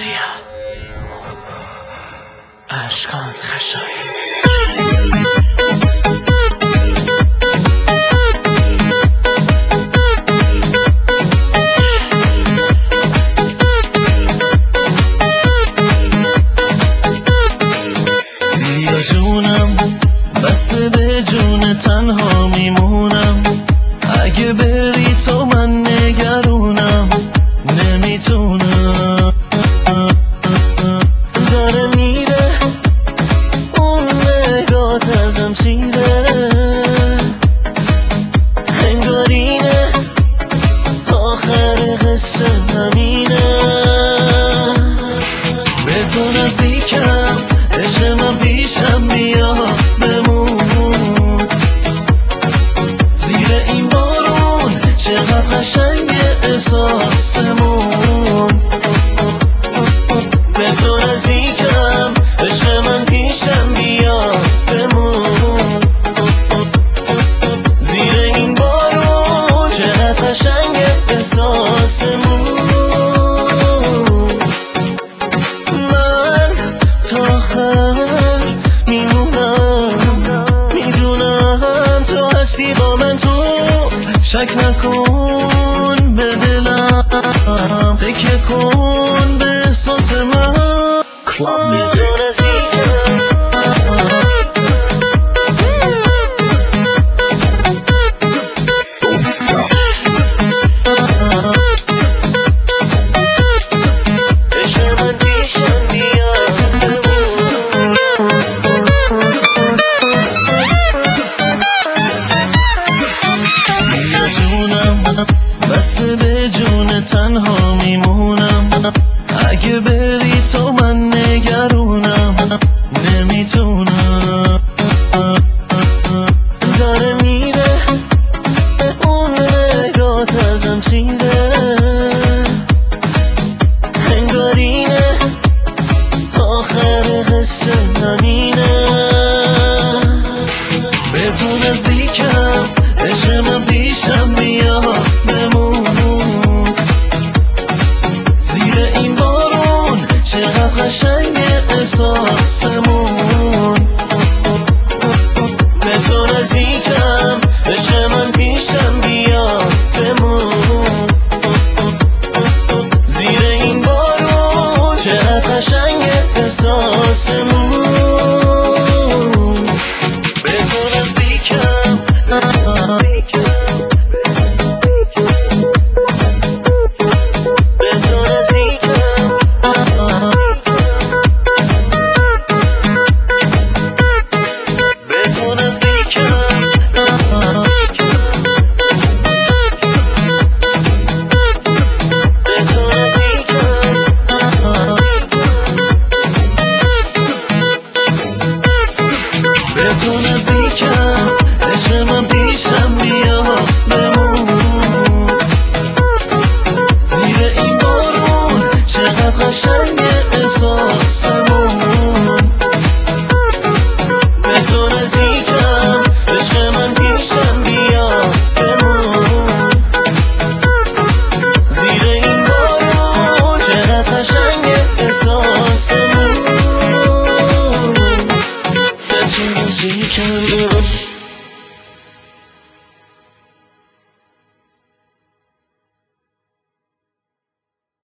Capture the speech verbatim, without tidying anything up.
اشکان خشایی بیا جونم بسته به جون تنها میمونم، اگه بری تو من نگرونم نمیتونم. داره میره اون نگات ازم چیره، انگارینه آخر قصه همینه. به تو نزدیکم عشق من پیشم بیا بمون، زیر این بارون چقدر قشنگه احساسمون. به تو نزدیکم عشق من پیشم بیا بمون، زیر این بارون چقدر قشنگه احساسمون. من تا آخر میمونم، میدونم تو هستی با من، تو شک نکن به دلم، تکیه کن به احساس من. بسته به جون تنها میمونم، اگه بری تو من نگرونم نمیتونم. داره میره اون نگات ازم چیره، انگارینه آخر قصه همینه. به تو نزدیکم عشق من پیشم بیا بمون، زیر این بارون چقدر قشنگه احساسمون. به تو نزدیکم عشق من پیشم بیا بمون، زیر این بارون چقدر قشنگه احساسمون. به تو نزدیکم عشق من پیشم بیا بمون، زیر این بارون چقدر قشنگ